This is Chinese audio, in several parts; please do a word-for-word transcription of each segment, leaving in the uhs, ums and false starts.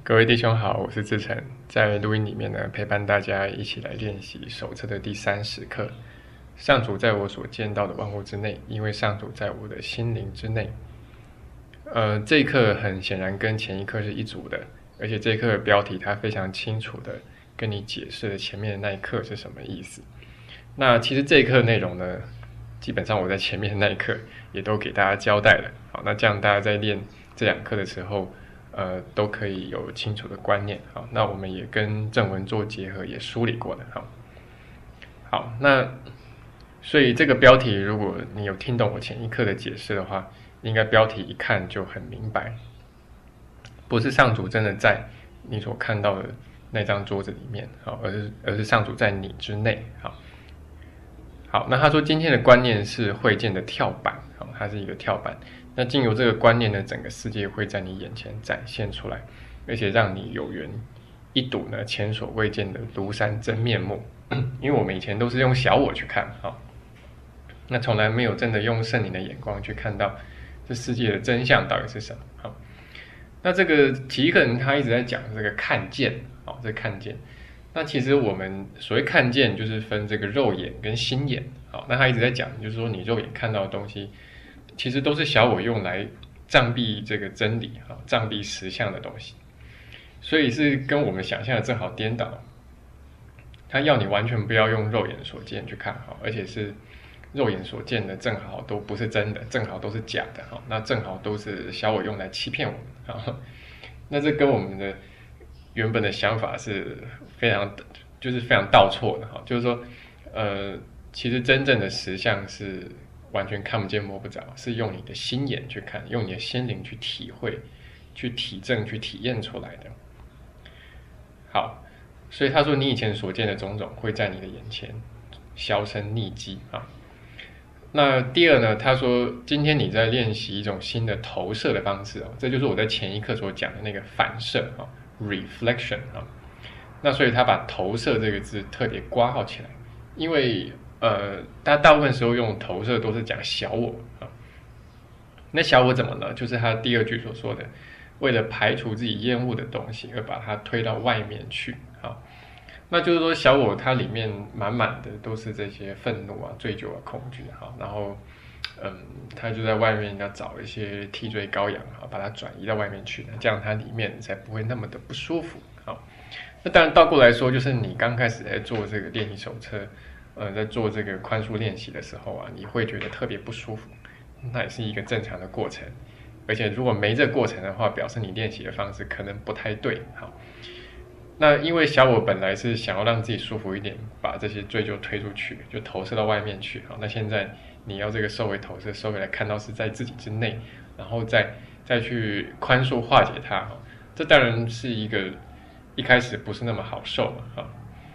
各位弟兄好，我是志成，在录音里面呢，陪伴大家一起来练习手册的第三十课。上主在我所见到的万物之内，因为上主在我的心灵之内。呃，这一课很显然跟前一课是一组的，而且这一课的标题它非常清楚的跟你解释了前面的那一课是什么意思。那其实这一课内容呢，基本上我在前面的那一课也都给大家交代了。好，那这样大家在练这两课的时候，呃，都可以有清楚的观念。好，那我们也跟正文做结合，也梳理过了。好，好，那所以这个标题，如果你有听懂我前一课的解释的话，应该标题一看就很明白，不是上主真的在你所看到的那张桌子里面，好，而是而是上主在你之内。好，好，那他说今天的观念是会见的跳板，好，它是一个跳板。那经由这个观念呢，整个世界会在你眼前展现出来，而且让你有缘一睹呢前所未见的庐山真面目。因为我们以前都是用小我去看，好，那从来没有真的用圣灵的眼光去看到这世界的真相到底是什么。好，那这个奇克人他一直在讲这个看见，好，这看见。那其实我们所谓看见，就是分这个肉眼跟心眼。好，那他一直在讲，就是说你肉眼看到的东西，其实都是小我用来障蔽这个真理，障蔽实相的东西，所以是跟我们想象的正好颠倒。他要你完全不要用肉眼所见去看，而且是肉眼所见的正好都不是真的，正好都是假的，那正好都是小我用来欺骗我们。那这跟我们的原本的想法是非常就是非常倒错的，就是说，呃，其实真正的实相是完全看不见摸不着，是用你的心眼去看，用你的心灵去体会、去体证、去体验出来的。好，所以他说你以前所见的种种会在你的眼前销声匿迹啊。那第二呢，他说今天你在练习一种新的投射的方式哦，这就是我在前一课所讲的那个反射啊 ，reflection 啊。那所以他把投射这个字特别括号起来，因为呃，他大部分时候用投射都是讲小我啊。那小我怎么了？就是他第二句所说的，为了排除自己厌恶的东西，而把它推到外面去啊。那就是说，小我它里面满满的都是这些愤怒啊、醉酒啊、恐惧哈，然后，嗯，他就在外面要找一些替罪羔羊啊，把它转移到外面去，这样它里面才不会那么的不舒服。好，那当然倒过来说，就是你刚开始在做这个练习手册，呃，在做这个宽恕练习的时候啊，你会觉得特别不舒服，那也是一个正常的过程。而且如果没这个过程的话，表示你练习的方式可能不太对。好。那因为小我本来是想要让自己舒服一点，把这些罪就推出去，就投射到外面去。好，那现在你要这个收回投射，收回来看到是在自己之内，然后再再去宽恕化解它。这当然是一个一开始不是那么好受嘛。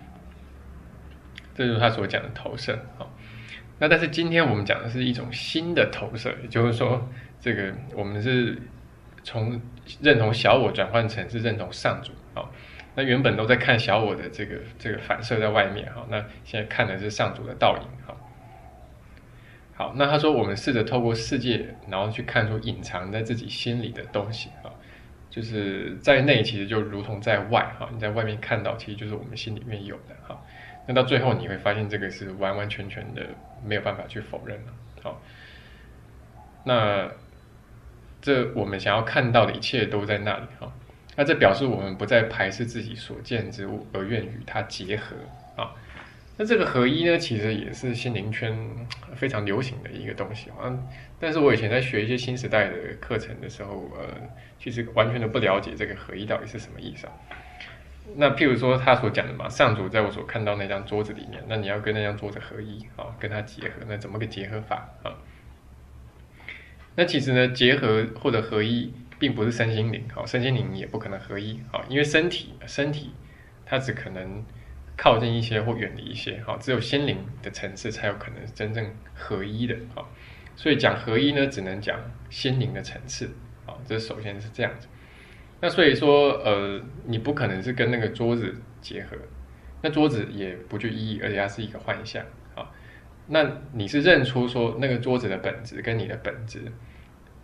这就是他所讲的投射。好，那但是今天我们讲的是一种新的投射，也就是说，这个我们是从认同小我转换成是认同上主。好。那原本都在看小我的这个这个反射在外面，好，那现在看的是上主的倒影，好，好，那他说我们试着透过世界，然后去看出隐藏在自己心里的东西，好，就是在内其实就如同在外，好，你在外面看到其实就是我们心里面有的，好，那到最后你会发现这个是完完全全的没有办法去否认了，好，那这我们想要看到的一切都在那里，好。那这表示我们不再排斥自己所见之物，而愿与它结合啊。那这个合一呢，其实也是心灵圈非常流行的一个东西啊。但是我以前在学一些新时代的课程的时候，呃，其实完全都不了解这个合一到底是什么意思啊。那譬如说他所讲的嘛，上主在我所看到那张桌子里面，那你要跟那张桌子合一啊，跟它结合，那怎么个结合法啊？那其实呢，结合或者合一。并不是身心灵，好，身心灵也不可能合一，好，因为身体身体它只可能靠近一些或远离一些，好，只有心灵的层次才有可能真正合一的，好，所以讲合一呢，只能讲心灵的层次，好，这首先是这样子。那所以说，呃，你不可能是跟那个桌子结合，那桌子也不具意义，而且它是一个幻象，好，那你是认出说那个桌子的本质跟你的本质。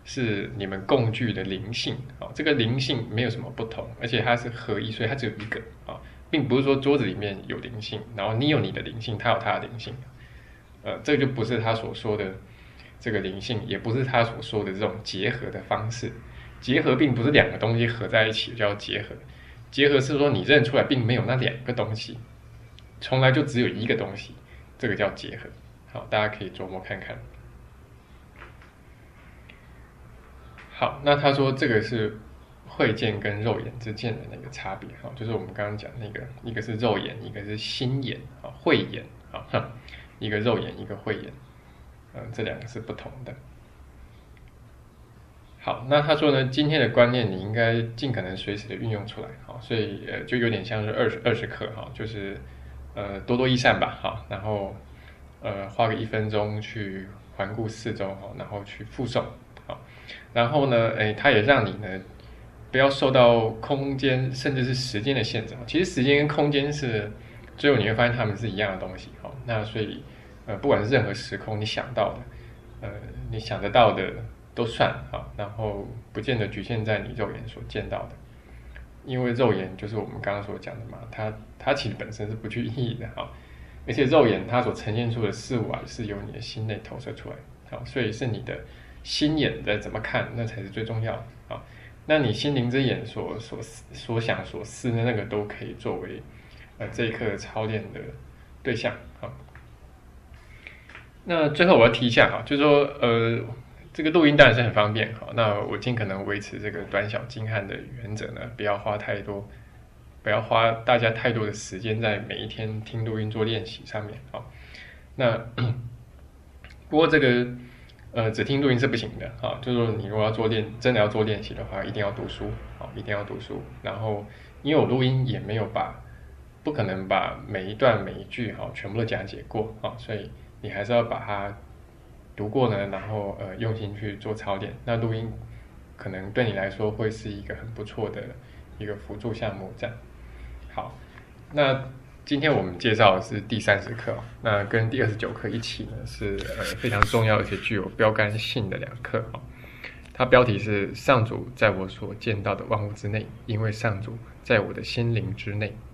是你们共具的灵性啊，这个灵性没有什么不同，而且它是合一，所以它只有一个啊，并不是说桌子里面有灵性，然后你有你的灵性，他有他的灵性，呃，这就不是他所说的这个灵性，也不是他所说的这种结合的方式。结合并不是两个东西合在一起叫结合，结合是说你认出来并没有那两个东西，从来就只有一个东西，这个叫结合。好，大家可以琢磨看看。好，那他说这个是慧见跟肉眼之间的那个差别，哈，就是我们刚刚讲那个，一个是肉眼，一个是心眼，啊，慧眼，啊，一个肉眼，一个慧眼，嗯，这两个是不同的。好，那他说呢，今天的观念你应该尽可能随时的运用出来，好，所以呃，就有点像是二十二十课，哈，就是呃多多益善吧，好，然后呃花个一分钟去环顾四周，哈，然后去复诵。好，然后呢，哎，它也让你呢不要受到空间甚至是时间的限制。其实时间跟空间是最后你会发现它们是一样的东西。好，那所以呃不管是任何时空你想到的，呃你想得到的都算好，然后不见得局限在你肉眼所见到的，因为肉眼就是我们刚刚所讲的嘛，它它其实本身是不具意义的。好，而且肉眼它所呈现出的事物啊是由你的心内投射出来。好，所以是你的心眼在怎么看，那才是最重要的啊。那你心灵之眼所所所想所思的那个都可以作为呃这一课操练的对象啊。那最后我要提一下哈，就是说呃这个录音当然是很方便，好，那我尽可能维持这个短小精悍的原则呢，不要花太多，不要花大家太多的时间在每一天听录音做练习上面，好，那不过这个。呃，只听录音是不行的啊，就是说你如果要做练，真的要做练习的话，一定要读书啊，一定要读书。然后，因为我录音也没有把，不可能把每一段每一句哈全部都讲解过啊，所以你还是要把它读过呢，然后呃用心去做操练。那录音可能对你来说会是一个很不错的一个辅助项目，这样。好，那。今天我们介绍的是第三十课，那跟第二十九课一起呢是呃非常重要而且具有标杆性的两课哈。它标题是上主在我所见到的万物之内，因为上主在我的心灵之内。